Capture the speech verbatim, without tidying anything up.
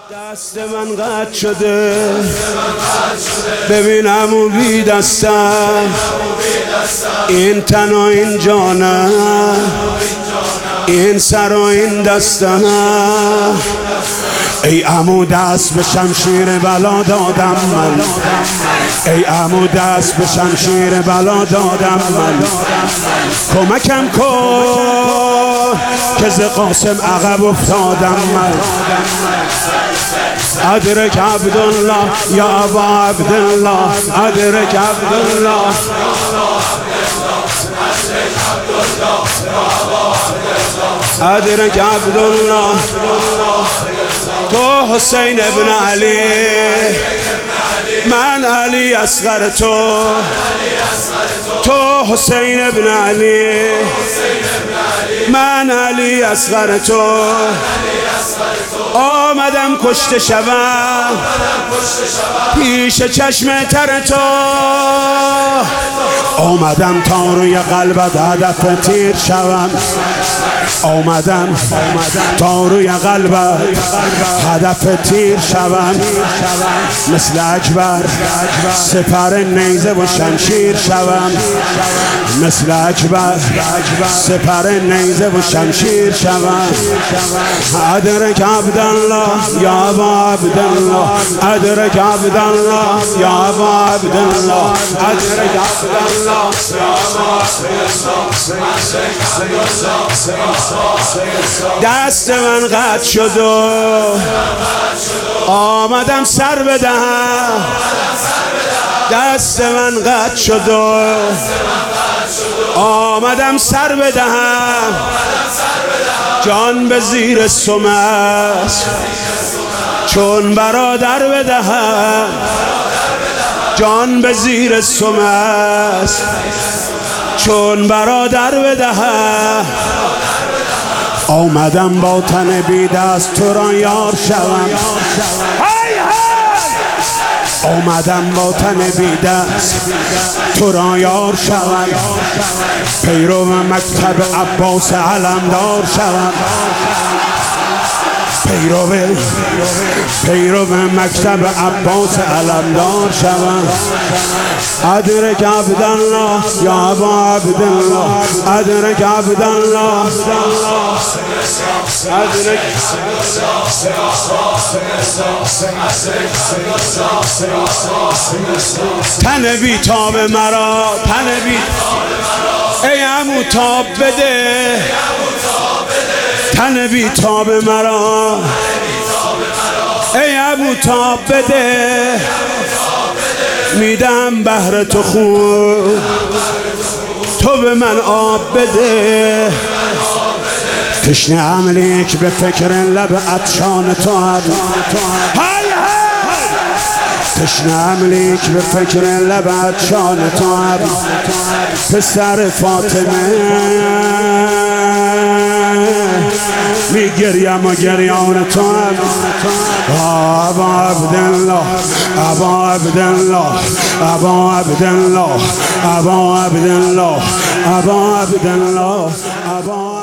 دست من قطع شده ببینم و بی دستم این تن و این جانم این سر و این دستم ای عمو دست به شمشیر بلا دادم من ای عمو دست به شمشیر بلا دادم من کمکم کن که ز قاسم عقب افتادم من ادرک عبدالله یا ابا عبدالله ادرک عبدالله ادرک عبدالله تو حسین ابن علی من علی اصغر تو تو حسین ابن علی من علی اصغر تو آمدم کشته شوم پیش چشم تر تو آمدم تا روی قلبت هدف تیر شوم آمدم تا روی قلبت هدف تیر شوم مثل اکبر سپر نیزه و شمشیر شوم مثل اکبر سپر نیزه و شمشیر شوم ادرک عبدالله یا ابا عبدالله ادرک عبدالله یا ابا عبدالله ادرک عبدالله دست من قطع شد و آمدم سر بدهم دست من قطع شد و آمدم سر بدهم جان به زیر سم است چون برادر بدهم جان به زیر سم است چون برادر بدهم آمدم با تن بی دست تو را یار شوم آمدم با تن بی دست تو را یار شوم پیرو مکتب عباس علمدار شوم پیرو پیرو مکتب عباس علمدار شوم ادرک عبدالله یا ابا عبدالله ادرک عبدالله ادرک تن بی تاب مرا تن بی ای عمو تاب بده تن بی تاب مرا ای عمو تاب بده میدم بهر تو خوب تو به من آب بده تشنه عملیک به فکر لب عطشان تو هم تشنه عملیک به فکر لب عطشان تو هم پسر فاطمه می گریم و گریان تو هم ابا عبدالله ابا عبدالله ابا عبدالله ابا عبدالله ابا عبدالله ابا